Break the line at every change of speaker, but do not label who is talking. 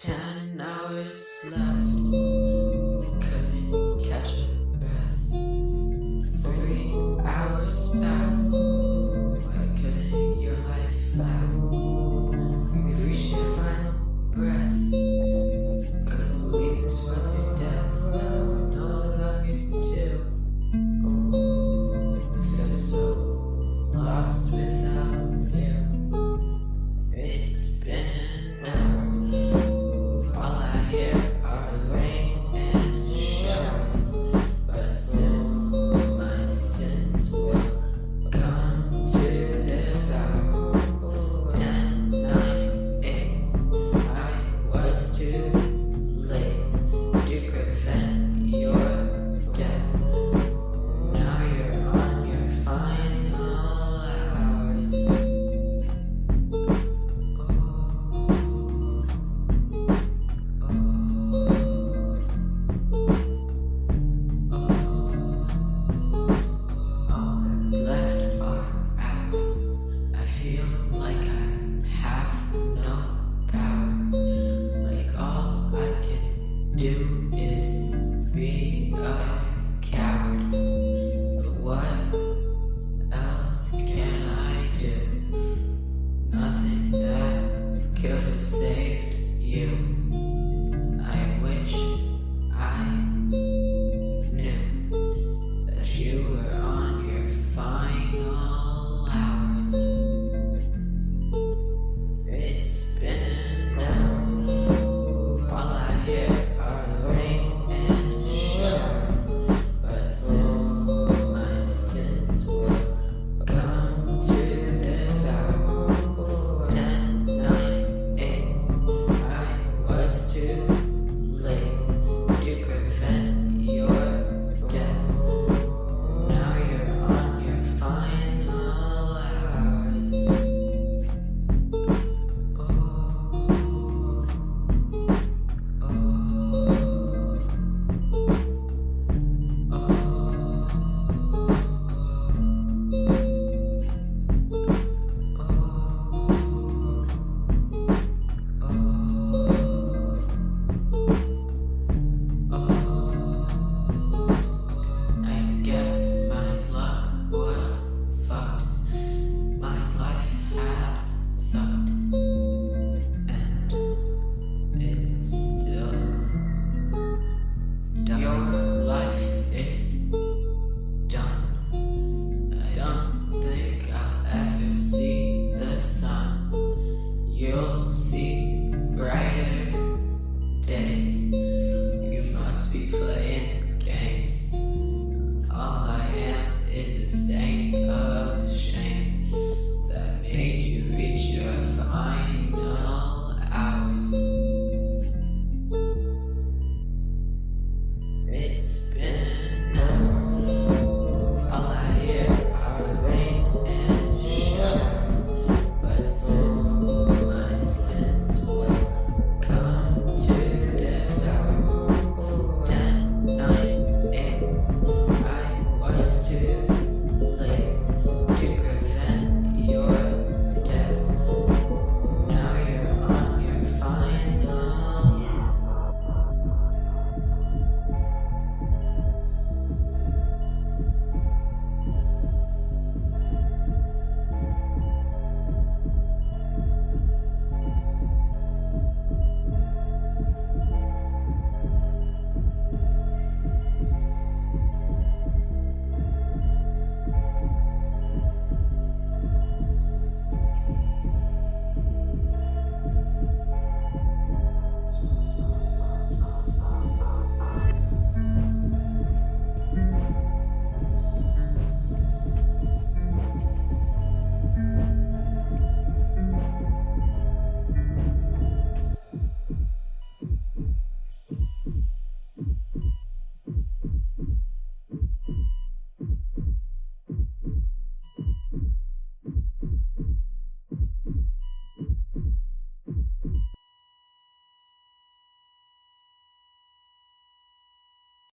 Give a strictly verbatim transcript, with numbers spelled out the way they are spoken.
Ten hours left, couldn't catch a breath. Three hours passed, why couldn't your life last? We've reached your final breath, couldn't believe this was your death. Now we're no longer two. I feel so lost without you. It's been an hour. All I hear are the rain and showers, but soon my sins will come to devour. Ten, nine, eight, I was too late to prevent your death. Now you're on your final hours. All that's left are apps. I feel like I have no power. Like all I can do is be a coward. But what else can I do? Nothing that could have saved you.